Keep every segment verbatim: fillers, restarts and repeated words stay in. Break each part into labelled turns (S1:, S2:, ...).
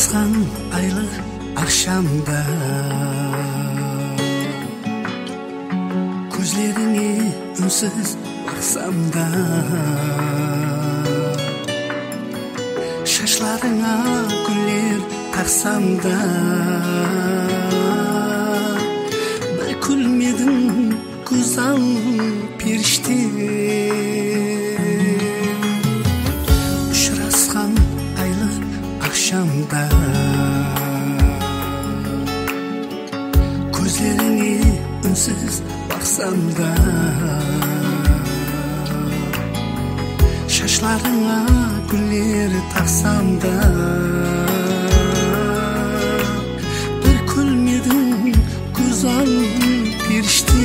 S1: Ұшырасқан айлы ақшамда көзлеріңе үнсіз бақсам да, шашларыңа гүлдер тақсам да, бір күлмедің көзал періште. Ұшырасқан айлы ақшамда көзлеріңе үнсіз бақсам да, шашларыңа гүлдер тақсам да, бір күлмедің көзал періште.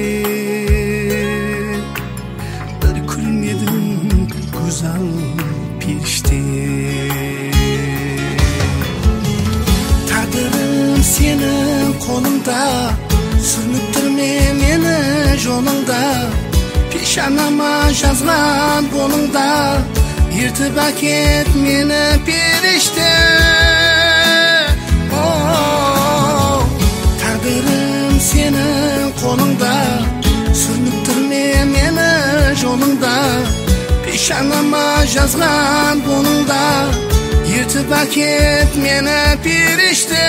S1: Bir күлмедің көзал періште. Тағдырым сенің қолыңда, сүрініп тұрме мені жолыңда, пешанама жазған болыңда, ертіп әкет мені періште. Тағдырым сенің қолыңда, сүрініп тұрме мені жолыңда, пешанама жазған болыңда, ертіп әкет мені періште.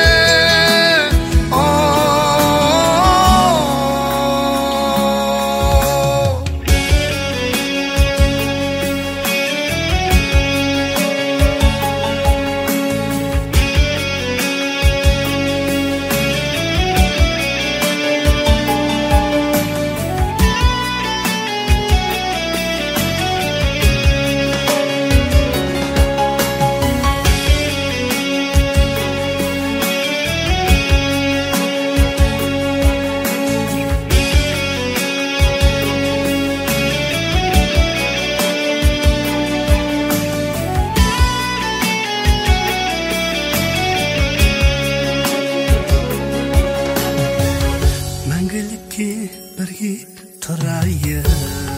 S1: Мәңгілікке бірге тұрайық,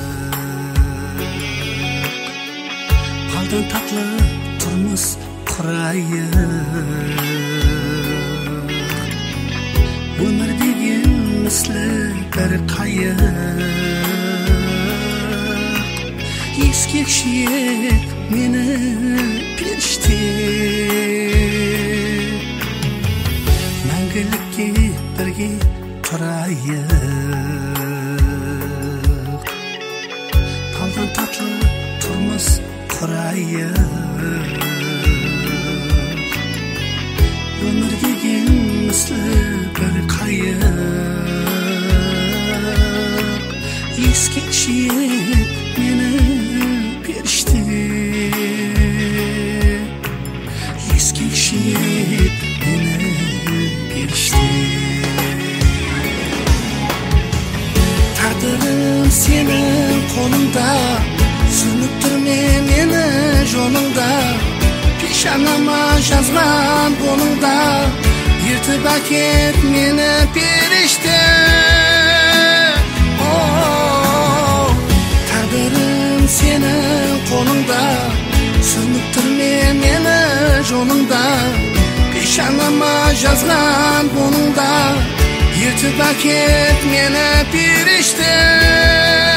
S1: алдан татлы тұрмыс құрайық. Өмір деген міслі бір қайық, ескекші ет мені періште. Мәңгілікке бірге тұрайық, алдан татлы тұрмыс құрайық. Өмір деген міслі бір қайық, ескекші ет мені періште. Ескекші ет мені періште. Тағдырым сенің қолыңда, сүрініп тұрме мені жолыңда, пешанама жазған болыңда, ертіп әкет мені періште. Тағдырым сенің қолыңда, сүрініп тұрме мені жолыңда, пешанама жазған болыңда, ертіп әкет мені періште.